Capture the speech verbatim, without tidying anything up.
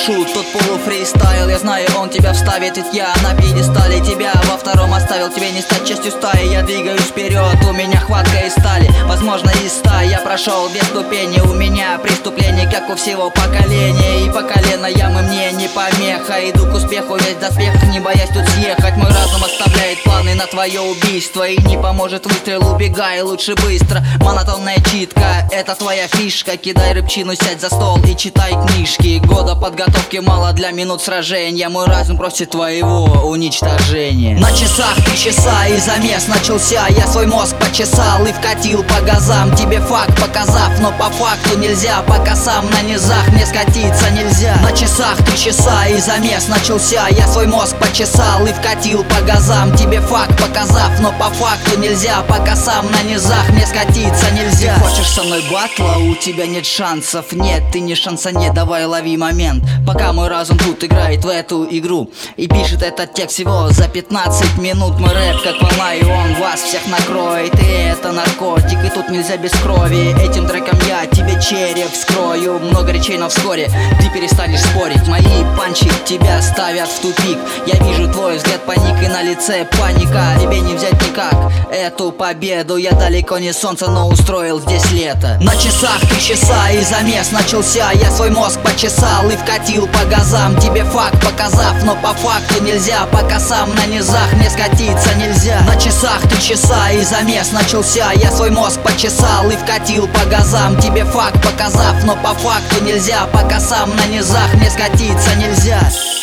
шут, тут полуфристайл. Я знаю, он тебя вставит, ведь я на пьедестале. Тебя во втором оставил, тебе не стать частью стаи. Я двигаюсь вперед, у меня хватка из стали. Возможно, из ста я прошел две ступени. У меня преступление, как у всего поколения. И по колено ямы мне не помеха. Иду к успеху весь в доспехах, не боясь тут съехать. Мой разум оставляет планы на твое убийство. И не поможет выстрел, убегай лучше быстро. Монотонная читка, это твоя фишка. Кидай рыбчину, сядь за стол и читай книжки. Года подготовки мало для минут сражения. Мой разум просит твоего уничтожения. На часах три часа и замес начался. Я свой мозг почесал и вкатил по газам. Тебе факт показав, но по факту нельзя. Пока сам на низах мне скатиться нельзя. На часах три часа и замес начался. Я свой мозг почесал и вкатил по газам. Тебе факт показав, но по факту нельзя. Пока сам на низах мне скатиться нельзя. Ты хочешь со мной батла? У тебя нет шансов. Нет, ты не шансонет, давай лови момент. Пока мой разум тут играет в эту игру и пишет этот текст всего за пятнадцать минут. Мой рэп как волна, и он вас всех накроет. И это наркотик, и тут нельзя без крови. Этим треком я тебе череп вскрою. Много речей, но вскоре ты перестанешь спорить. Мои панчи тебя ставят в тупик. Я вижу твой взгляд паник, и на лице паника. Тебе не взять никак эту победу. Я далеко не солнце, но устроил здесь лето. На часах три часа и замес начался. Я свой мозг почесал и вкатил по газам. Тебе факт показав, но по факту нельзя. Пока сам на низах мне скатиться нельзя. На часах три часа и замес начался. Я свой мозг почесал и вкатил по газам. Тебе факт показав, но по факту нельзя. Пока сам на низах мне скатиться нельзя.